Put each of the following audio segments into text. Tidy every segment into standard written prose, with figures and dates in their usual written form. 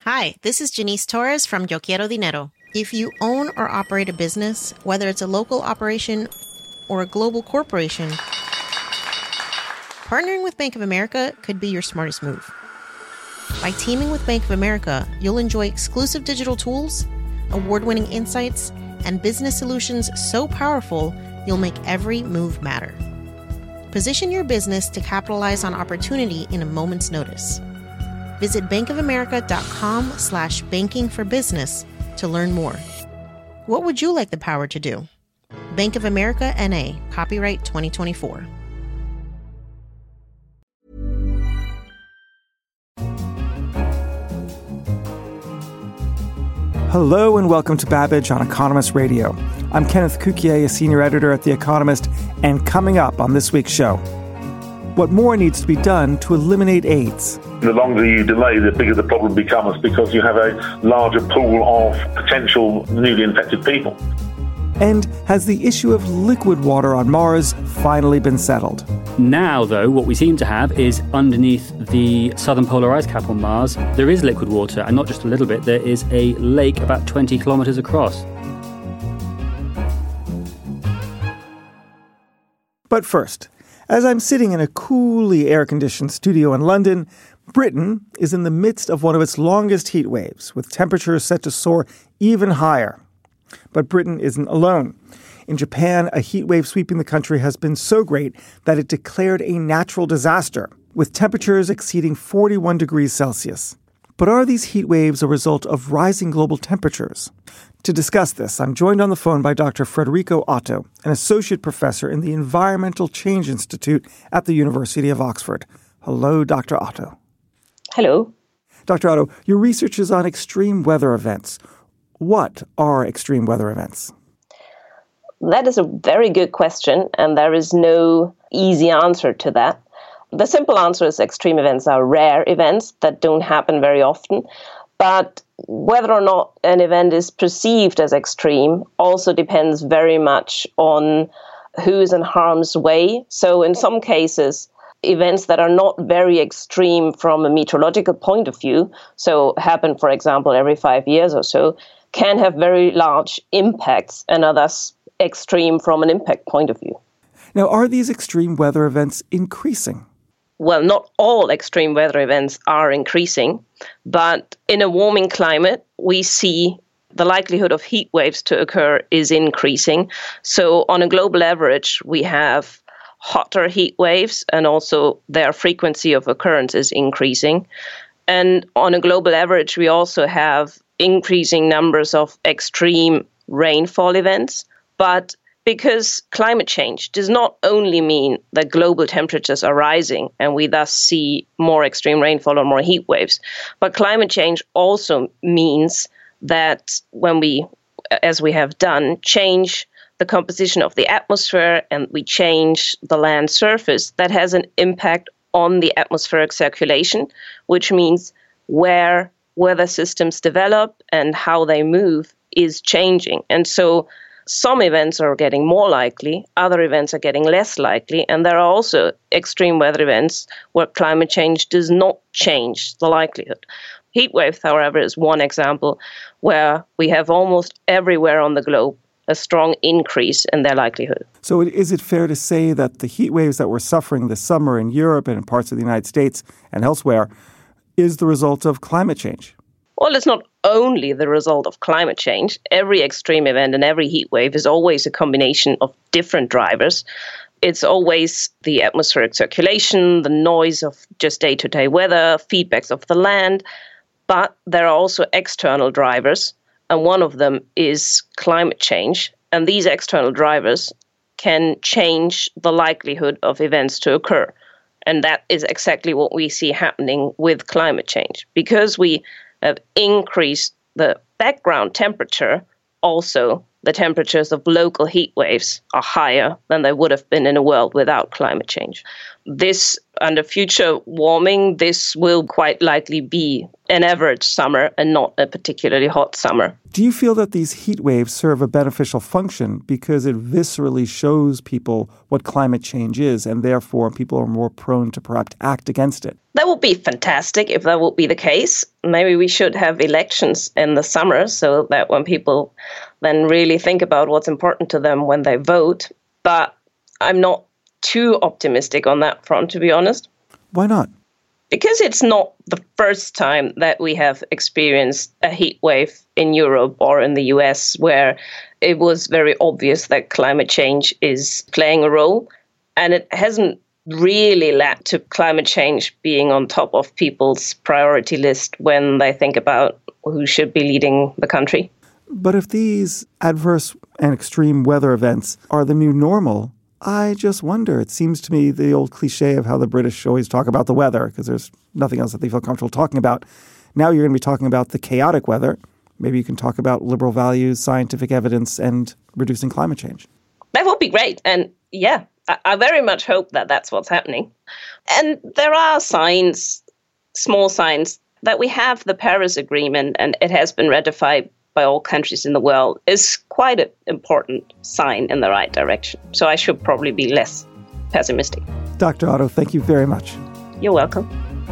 Hi, this is Janice Torres from Yo Quiero Dinero. If you own or operate a business, whether it's a local operation or a global corporation, partnering with Bank of America could be your smartest move. By teaming with Bank of America, you'll enjoy exclusive digital tools, award-winning insights, and business solutions so powerful, you'll make every move matter. Position your business to capitalize on opportunity in a moment's notice. Visit bankofamerica.com/bankingforbusiness to learn more. What would you like the power to do? Bank of America N.A., copyright 2024. Hello and welcome to Babbage on Economist Radio. I'm Kenneth Cukier, a senior editor at The Economist, and coming up on this week's show, what more needs to be done to eliminate AIDS? The longer you delay, the bigger the problem becomes because you have a larger pool of potential newly infected people. And has the issue of liquid water on Mars finally been settled? Now, though, what we seem to have is underneath the southern polar ice cap on Mars, there is liquid water, and not just a little bit, there is a lake about 20 kilometers across. But first, as I'm sitting in a coolly air-conditioned studio in London, Britain is in the midst of one of its longest heat waves, with temperatures set to soar even higher. But Britain isn't alone. In Japan, a heat wave sweeping the country has been so great that it declared a natural disaster, with temperatures exceeding 41 degrees Celsius. But are these heat waves a result of rising global temperatures? To discuss this, I'm joined on the phone by Dr. Federico Otto, an associate professor in the Environmental Change Institute at the University of Oxford. Hello, Dr. Otto. Hello. Dr. Otto, your research is on extreme weather events. What are extreme weather events? That is a very good question, and there is no easy answer to that. The simple answer is extreme events are rare events that don't happen very often, but whether or not an event is perceived as extreme also depends very much on who's in harm's way. So in some cases, events that are not very extreme from a meteorological point of view, so happen, for example, every 5 years or so, can have very large impacts and are thus extreme from an impact point of view. Now, are these extreme weather events increasing? Well, not all extreme weather events are increasing, but in a warming climate, we see the likelihood of heat waves to occur is increasing. So on a global average, we have hotter heat waves, and also their frequency of occurrence is increasing. And on a global average, we also have increasing numbers of extreme rainfall events. But because climate change does not only mean that global temperatures are rising and we thus see more extreme rainfall or more heat waves, but climate change also means that when we, as we have done, change the composition of the atmosphere and we change the land surface, that has an impact on the atmospheric circulation, which means where weather systems develop and how they move is changing. And so some events are getting more likely, other events are getting less likely, and there are also extreme weather events where climate change does not change the likelihood. Heat waves, however, is one example where we have almost everywhere on the globe a strong increase in their likelihood. So is it fair to say that the heat waves that we're suffering this summer in Europe and in parts of the United States and elsewhere is the result of climate change? Well, it's not only the result of climate change. Every extreme event and every heat wave is always a combination of different drivers. It's always the atmospheric circulation, the noise of just day-to-day weather, feedbacks of the land. But there are also external drivers, and one of them is climate change. And these external drivers can change the likelihood of events to occur. And that is exactly what we see happening with climate change. Because we have increased the background temperature, also the temperatures of local heat waves are higher than they would have been in a world without climate change. This, under future warming, this will quite likely be an average summer and not a particularly hot summer. Do you feel that these heat waves serve a beneficial function because it viscerally shows people what climate change is, and therefore people are more prone to perhaps act against it? That would be fantastic if that would be the case. Maybe we should have elections in the summer so that when people then really think about what's important to them when they vote. But I'm not too optimistic on that front, to be honest. Why not? Because it's not the first time that we have experienced a heat wave in Europe or in the US where it was very obvious that climate change is playing a role. And it hasn't really led to climate change being on top of people's priority list when they think about who should be leading the country. But if these adverse and extreme weather events are the new normal, I just wonder. It seems to me the old cliche of how the British always talk about the weather because there's nothing else that they feel comfortable talking about. Now you're going to be talking about the chaotic weather. Maybe you can talk about liberal values, scientific evidence, and reducing climate change. That would be great. And yeah, I very much hope that that's what's happening. And there are signs, small signs, that we have the Paris Agreement and it has been ratified by all countries in the world is quite an important sign in the right direction. So I should probably be less pessimistic. Dr. Otto, thank you very much. You're welcome.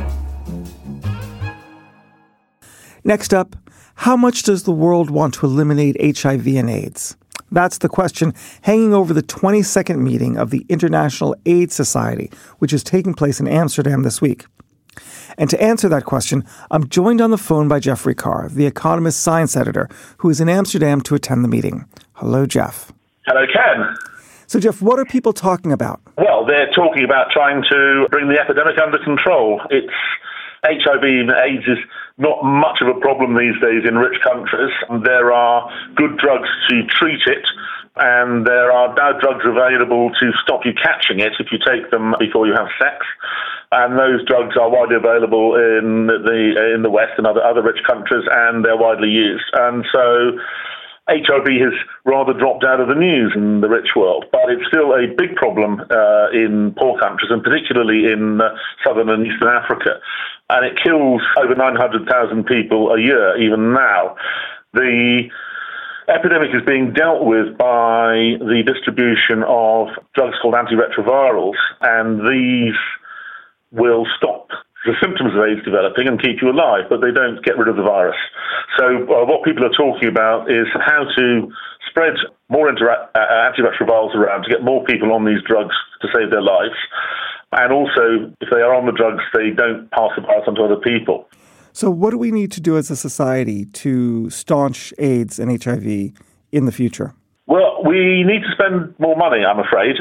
Next up, how much does the world want to eliminate HIV and AIDS? That's the question hanging over the 22nd meeting of the International AIDS Society, which is taking place in Amsterdam this week. And to answer that question, I'm joined on the phone by Jeffrey Carr, the Economist science editor, who is in Amsterdam to attend the meeting. Hello, Jeff. Hello, Ken. So, Jeff, what are people talking about? Well, they're talking about trying to bring the epidemic under control. It's HIV and AIDS is not much of a problem these days in rich countries. There are good drugs to treat it, and there are now drugs available to stop you catching it if you take them before you have sex. And those drugs are widely available in the West and other rich countries, and they're widely used. And so HIV has rather dropped out of the news in the rich world, but it's still a big problem in poor countries, and particularly in southern and eastern Africa. And it kills over 900,000 people a year, even now. The epidemic is being dealt with by the distribution of drugs called antiretrovirals, and these will stop the symptoms of AIDS developing and keep you alive, but they don't get rid of the virus. So what people are talking about is how to spread more antiretrovirals around to get more people on these drugs to save their lives. And also, if they are on the drugs, they don't pass the virus on to other people. So what do we need to do as a society to staunch AIDS and HIV in the future? Well, we need to spend more money, I'm afraid.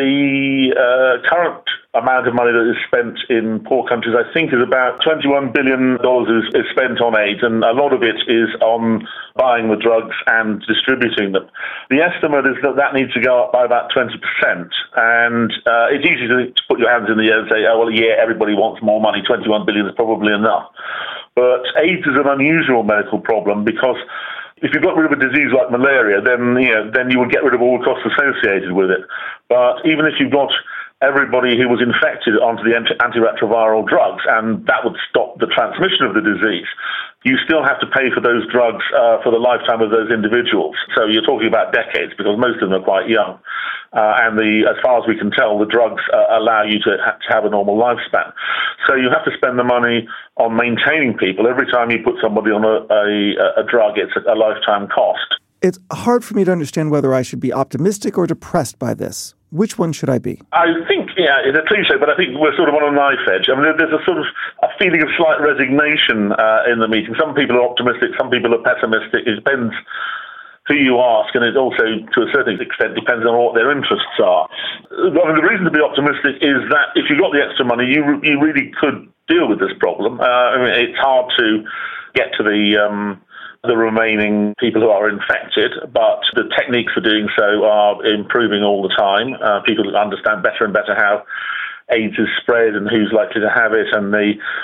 The current amount of money that is spent in poor countries, I think, is about $21 billion is spent on AIDS, and a lot of it is on buying the drugs and distributing them. The estimate is that needs to go up by about 20%, and it's easy to put your hands in the air and say, oh, well, yeah, everybody wants more money, 21 billion is probably enough. But AIDS is an unusual medical problem because if you've got rid of a disease like malaria, then you would get rid of all the costs associated with it. But even if you've got everybody who was infected onto the antiretroviral drugs, and that would stop the transmission of the disease, you still have to pay for those drugs for the lifetime of those individuals. So you're talking about decades because most of them are quite young. And as far as we can tell, the drugs allow you to have a normal lifespan. So you have to spend the money on maintaining people. Every time you put somebody on a drug, it's a lifetime cost. It's hard for me to understand whether I should be optimistic or depressed by this. Which one should I be? I think, it's a cliche, but I think we're sort of on a knife edge. I mean, there's a sort of a feeling of slight resignation in the meeting. Some people are optimistic, some people are pessimistic. It depends who you ask, and it also, to a certain extent, depends on what their interests are. I mean, the reason to be optimistic is that if you've got the extra money, you really could deal with this problem. I mean, it's hard to get to the remaining people who are infected, but the techniques for doing so are improving all the time. People understand better and better how AIDS is spread and who's likely to have it, and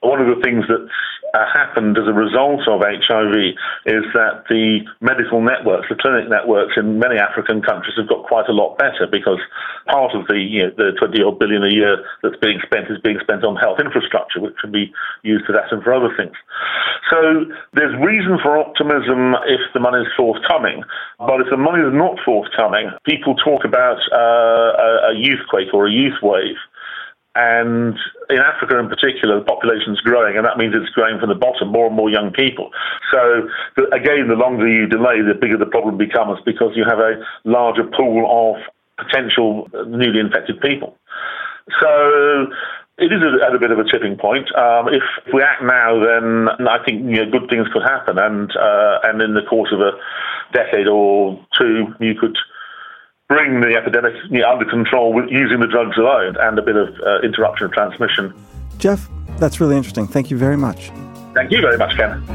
One of the things that's happened as a result of HIV is that the medical networks, the clinic networks in many African countries have got quite a lot better, because part of the 20-odd billion a year that's being spent is being spent on health infrastructure, which can be used for that and for other things. So there's reason for optimism if the money is forthcoming, but if the money is not forthcoming, people talk about a youth quake or a youth wave. And in Africa in particular, the population's growing, and that means it's growing from the bottom, more and more young people. So, again, the longer you delay, the bigger the problem becomes, because you have a larger pool of potential newly infected people. So it is at a bit of a tipping point. If we act now, then I think good things could happen, and in the course of a decade or two, you could bring the epidemic under control using the drugs alone and a bit of interruption of transmission. Jeff, that's really interesting. Thank you very much. Thank you very much, Ken.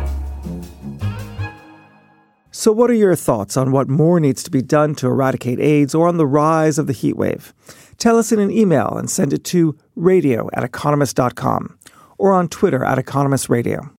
So what are your thoughts on what more needs to be done to eradicate AIDS, or on the rise of the heat wave? Tell us in an email and send it to radio@economist.com or on Twitter @economistradio.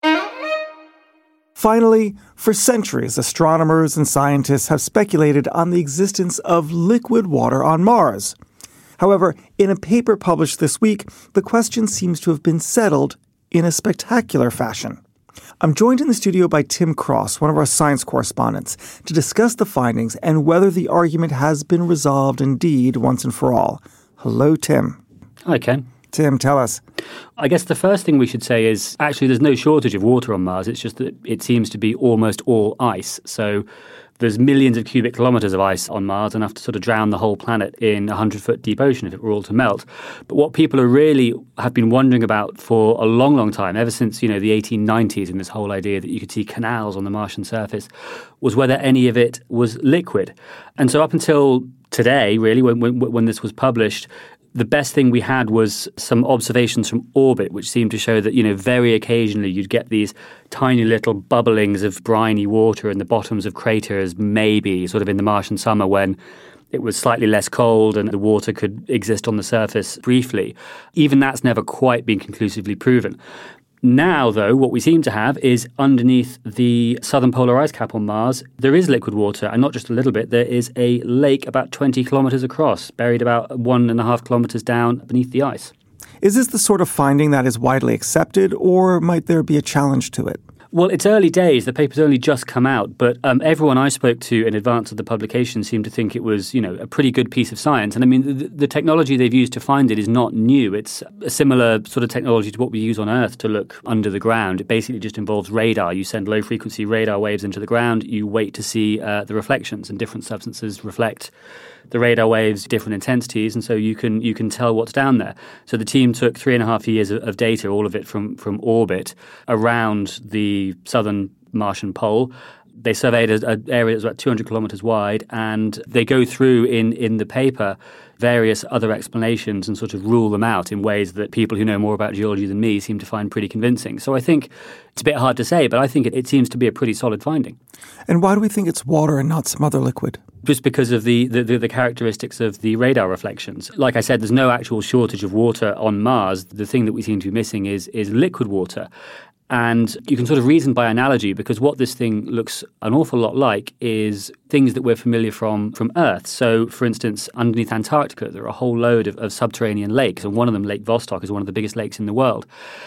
Finally, for centuries, astronomers and scientists have speculated on the existence of liquid water on Mars. However, in a paper published this week, the question seems to have been settled in a spectacular fashion. I'm joined in the studio by Tim Cross, one of our science correspondents, to discuss the findings and whether the argument has been resolved indeed once and for all. Hello, Tim. Hi, Ken. Tim, tell us. I guess the first thing we should say is actually there's no shortage of water on Mars. It's just that it seems to be almost all ice. So there's millions of cubic kilometres of ice on Mars, enough to sort of drown the whole planet in a 100-foot deep ocean if it were all to melt. But what people have been wondering about for a long, long time, ever since, the 1890s, and this whole idea that you could see canals on the Martian surface, was whether any of it was liquid. And so up until today, really, when this was published, the best thing we had was some observations from orbit, which seemed to show that, very occasionally you'd get these tiny little bubblings of briny water in the bottoms of craters, maybe sort of in the Martian summer when it was slightly less cold and the water could exist on the surface briefly. Even that's never quite been conclusively proven. Now, though, what we seem to have is underneath the southern polar ice cap on Mars, there is liquid water, and not just a little bit. There is a lake about 20 kilometres across, buried about 1.5 kilometres down beneath the ice. Is this the sort of finding that is widely accepted, or might there be a challenge to it? Well, it's early days. The paper's only just come out, but everyone I spoke to in advance of the publication seemed to think it was, a pretty good piece of science. And I mean, the technology they've used to find it is not new. It's a similar sort of technology to what we use on Earth to look under the ground. It basically just involves radar. You send low-frequency radar waves into the ground. You wait to see the reflections, and different substances reflect the radar waves, different intensities, and so you can tell what's down there. So the team took 3.5 years of data, all of it from orbit, around the southern Martian pole. They surveyed an area that's about 200 kilometres wide, and they go through in the paper various other explanations and sort of rule them out in ways that people who know more about geology than me seem to find pretty convincing. So I think it's a bit hard to say, but I think it seems to be a pretty solid finding. And why do we think it's water and not some other liquid? Just because of the characteristics of the radar reflections. Like I said, there's no actual shortage of water on Mars. The thing that we seem to be missing is liquid water. And you can sort of reason by analogy, because what this thing looks an awful lot like is things that we're familiar from Earth. So, for instance, underneath Antarctica, there are a whole load of subterranean lakes, and one of them, Lake Vostok, is one of the biggest lakes in the world.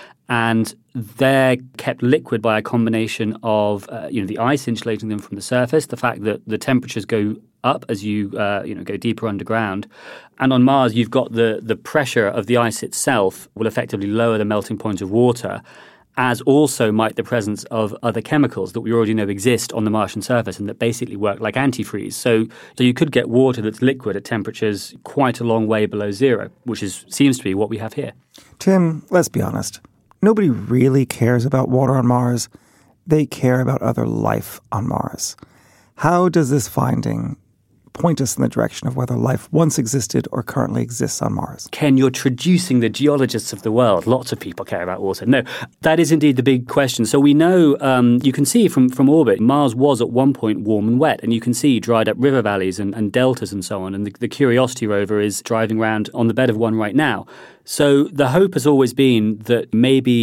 And they're kept liquid by a combination of the ice insulating them from the surface, the fact that the temperatures go up as you go deeper underground, and on Mars you've got the pressure of the ice itself will effectively lower the melting point of water, as also might the presence of other chemicals that we already know exist on the Martian surface and that basically work like antifreeze. So you could get water that's liquid at temperatures quite a long way below zero, which seems to be what we have here. Tim, let's be honest. Nobody really cares about water on Mars. They care about other life on Mars. How does this finding point us in the direction of whether life once existed or currently exists on Mars? Ken, you're traducing the geologists of the world. Lots of people care about water. No, that is indeed the big question. So we know, you can see from orbit, Mars was at one point warm and wet, and you can see dried up river valleys and deltas and so on. And the Curiosity rover is driving around on the bed of one right now. So the hope has always been that maybe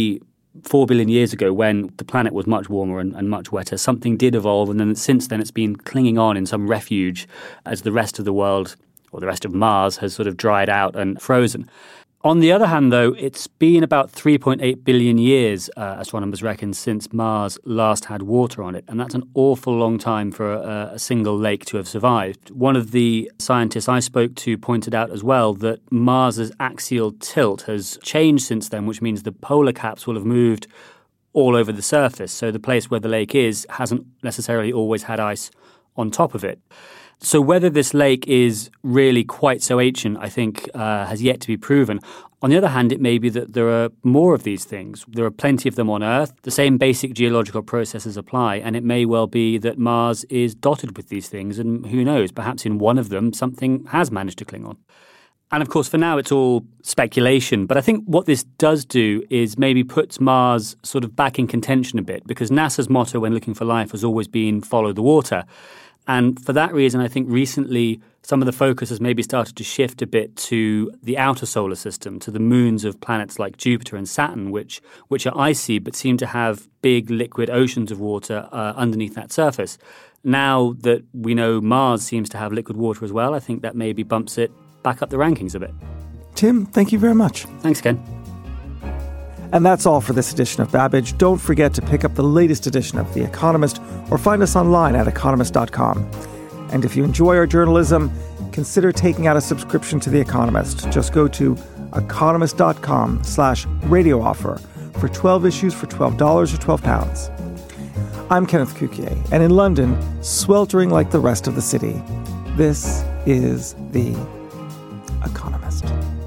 4 billion years ago, when the planet was much warmer and much wetter, something did evolve, and then since then it's been clinging on in some refuge as the rest of the world, or the rest of Mars, has sort of dried out and frozen. On the other hand, though, it's been about 3.8 billion years, astronomers reckon, since Mars last had water on it. And that's an awful long time for a single lake to have survived. One of the scientists I spoke to pointed out as well that Mars's axial tilt has changed since then, which means the polar caps will have moved all over the surface. So the place where the lake is hasn't necessarily always had ice on top of it. So whether this lake is really quite so ancient, I think, has yet to be proven. On the other hand, it may be that there are more of these things. There are plenty of them on Earth. The same basic geological processes apply, and it may well be that Mars is dotted with these things, and who knows, perhaps in one of them something has managed to cling on. And of course, for now, it's all speculation. But I think what this does do is maybe puts Mars sort of back in contention a bit, because NASA's motto when looking for life has always been follow the water. And for that reason, I think recently some of the focus has maybe started to shift a bit to the outer solar system, to the moons of planets like Jupiter and Saturn, which are icy but seem to have big liquid oceans of water underneath that surface. Now that we know Mars seems to have liquid water as well, I think that maybe bumps it back up the rankings a bit. Tim, thank you very much. Thanks, Ken. And that's all for this edition of Babbage. Don't forget to pick up the latest edition of The Economist or find us online at economist.com. And if you enjoy our journalism, consider taking out a subscription to The Economist. Just go to economist.com/radio offer for 12 issues for $12 or £12. I'm Kenneth Cukier, and in London, sweltering like the rest of the city, this is The Economist.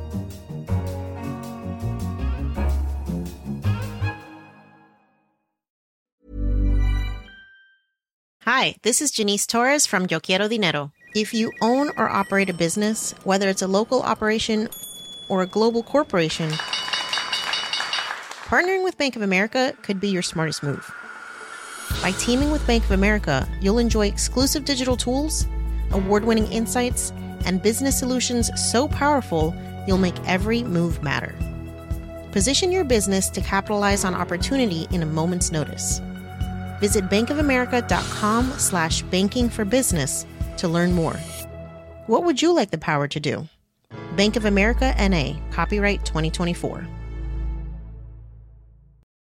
Hi, this is Janice Torres from Yo Quiero Dinero. If you own or operate a business, whether it's a local operation or a global corporation, partnering with Bank of America could be your smartest move. By teaming with Bank of America, you'll enjoy exclusive digital tools, award-winning insights, and business solutions so powerful you'll make every move matter. Position your business to capitalize on opportunity in a moment's notice. Visit bankofamerica.com/banking for business to learn more. What would you like the power to do? Bank of America, N.A., copyright 2024.